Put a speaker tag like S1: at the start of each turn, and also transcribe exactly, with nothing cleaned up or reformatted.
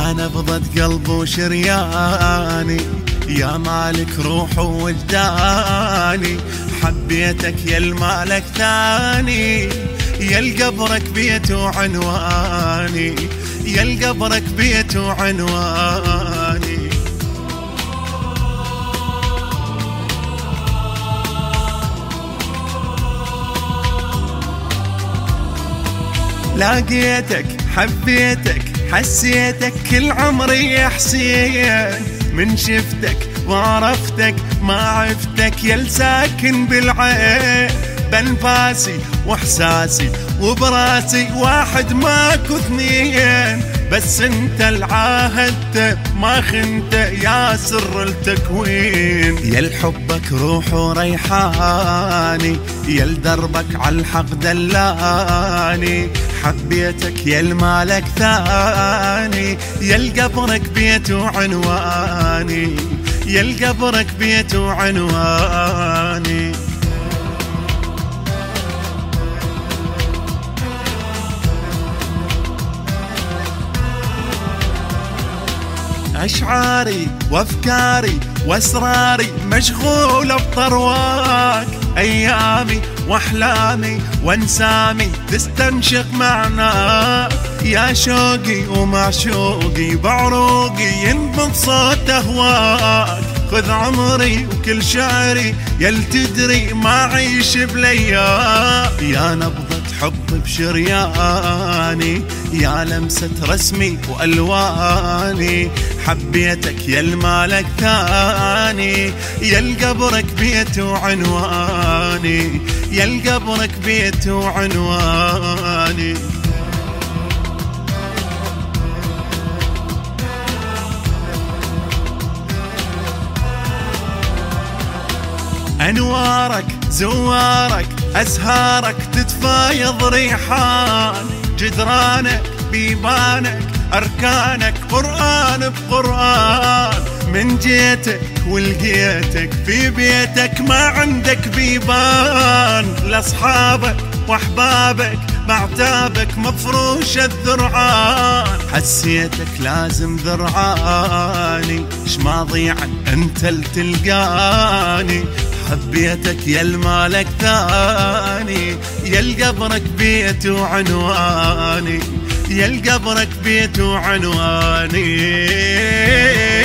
S1: يا نبضة قلب وشرياني، يا مالك روح ووجداني، حبيتك يا المالك ثاني، يا القبرك بيت وعنواني، يا القبرك بيت وعنواني. لاقيتك حبيتك حسيتك كل عمري يا حسين، من شفتك وعرفتك ما عفتك يا الساكن بالعين، بانفاسي واحساسي وبراسي واحد ماكو اثنين، بس انت العاهدت ما خنت يا سر التكوين، يا الحبك روح وريحاني، يا لدربك عالحق دلاني، حبيتك يا المالك ثاني، يا القبرك بيت وعنواني، يا القبرك بيت وعنواني. أشعاري وأفكاري وأسراري مشغولة بطرواك، أيامي وأحلامي وأنسامي تستنشق معناك، يا شوقي ومعشوقي بعروقي ينبض صوت أهواك، خذ عمري وكل شعري يل تدري ما عيش بلياك، يا نبضة حب بشرياني، يا لمسة رسمي وألواني، حبيتك يا المالك ثاني، يا القبرك بيت وعنواني، يا القبرك بيت وعنواني. أنوارك زوارك أزهارك تتفايض ريحان، جدرانك بيبانك أركانك قرآن بقرآن، من جيتك ولقيتك في بيتك ما عندك بيبان، لأصحابك وأحبابك بعتابك مفروش الذرعان، حسيتك لازم ذرعاني شما ضيعا انت التلقاني، حبيتك يا المالك ثاني، يا القبرك بيت وعنواني، يا القبرك بيت وعنواني.